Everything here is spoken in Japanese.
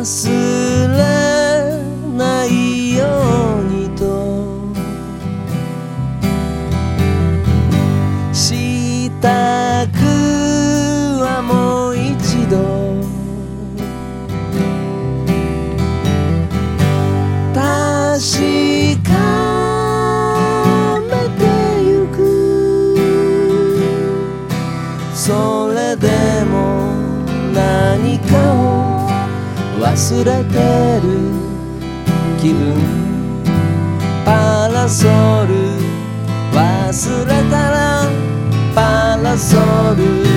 忘れないようにとしたくはもう一度確かめてゆく。それでも何かを忘れてる気分。パラソル忘れたらパラソル